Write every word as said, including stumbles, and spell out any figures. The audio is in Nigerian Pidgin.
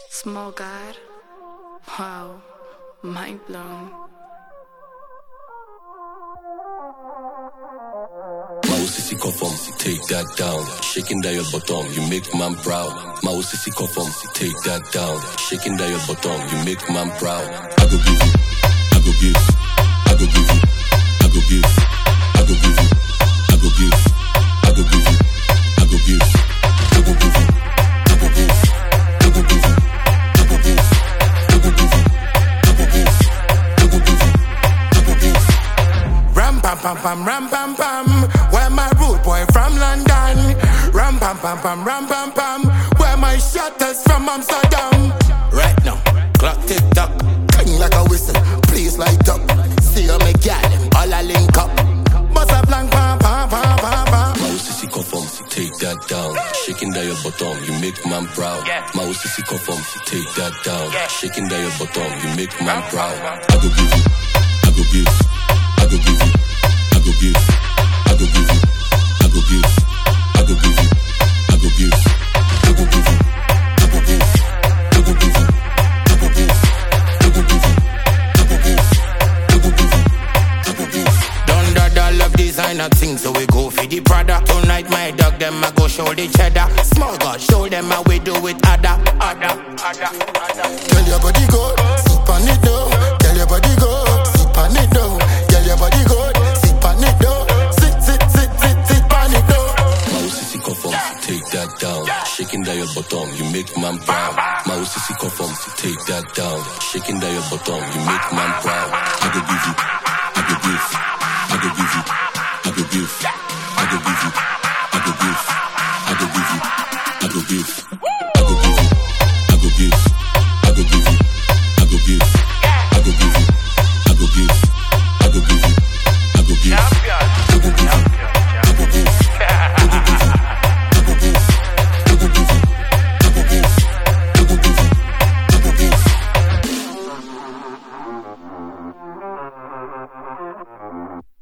Small God. Wow. Mind blown. Mao sissy confirm, take that down. Shaking down your bottom, you make man proud. Mao sissy confirm, take that down. Shaking down your bottom, you make man proud. I go give you, I go give, I go give you, I go give, I go give you, I go give, I go give you, I go give, I go give you, I go give, I go give you, I go give, I go give you, I go give, I go give you, I go give. Ram pam pam pam ram pam pam. Where my rude boy from London? Ram pam pam pam ram pam pam. Where my shutters from Amsterdam? Right now, clock tick tock, cling like a whistle. Please light up. See you me gal, all a link up. Bust a blank pam pam pam pam pam. Mao sissy confirm, take that down. Shaking down your bottom, you make man proud. Mao sissy confirm, take that down. Shaking down your bottom, you make man proud. I go give you, I go give, I go give you, I go give, I go give you, I go give, I go give you, I go give, I go give you, I go give, I go give you, I go give, I go give you, I go give, I go give you, I go give. Done that all love designer things, so we go for the Prada. Tonight my dog them I go show the cheddar. Small God show them how we do it other, other, other, other. Tell your body go, sit on it though. Tell your body go, sit on it though. Tell your body go, sit on it though. Sit, sit, sit, sit, sit on it though. Mao sissy confirm, take that down. Shaking down your bottom, you make man proud. Mao sissy confirm, take that down. Shaking down your bottom, you make man proud. I go give you, I go give, I go give you, I go give, I go give you, I go give, I go give you, I go give, I go give you, I go give, I go give you, I go give, I go give you, I go give, I go give you, I go give, I go give you, I go give, I go give you, I go give, I go give you, I go give, I go give you, I go give. Thank you.